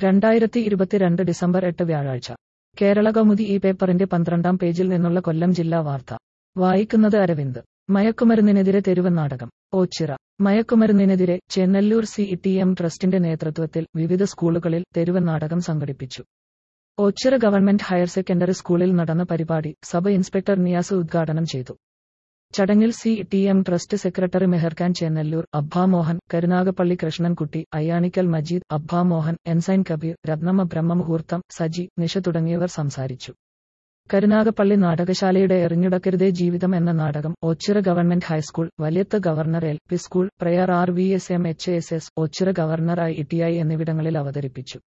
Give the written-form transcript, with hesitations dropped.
2022 December 8 വ്യാഴാഴ്ച കേരളകൗമുദി ഈ പേപ്പറിന്റെ 12-ാം പേജിൽ നിന്നുള്ള കൊല്ലം ജില്ലാ വാർത്ത വായിക്കുന്നത് അരവിന്ദ്. മയക്കുമരുന്നിനെതിരെ തെരുവ് നാടകം. ഓച്ചിറ. മയക്കുമരുന്നിനെതിരെ ചെന്നല്ലൂർ CETM ട്രസ്റ്റിന്റെ നേതൃത്വത്തിൽ വിവിധ സ്കൂളുകളിൽ തെരുവ് നാടകം സംഘടിപ്പിച്ചു. ഓച്ചിറ ഗവൺമെന്റ് ഹയർ സെക്കൻഡറി സ്കൂളിൽ നടന്ന പരിപാടി സബ് ഇൻസ്പെക്ടർ നിയാസ് ഉദ്ഘാടനം ചെയ്തു. ചടങ്ങിൽ CETM trust secretary Meharkhan Chennallur, Abba Mohan, Karunagappally Krishnankutty, Ayyanikkal Majeed, Abba Mohan, ensign Kabeer, Rathnamma ബ്രഹ്മമുഹൂർത്തം, സജി, നിഷ തുടങ്ങിയവർ സംസാരിച്ചു. കരുനാഗപ്പള്ളി നാടകശാലയുടെ എറിഞ്ഞുടക്കരുതേ ജീവിതം എന്ന നാടകം Ochira government high school, Valiyath governor LP school, prayer RVSMHSS, Ochira governor IETI എന്നിവിടങ്ങളിൽ അവതരിപ്പിച്ചു.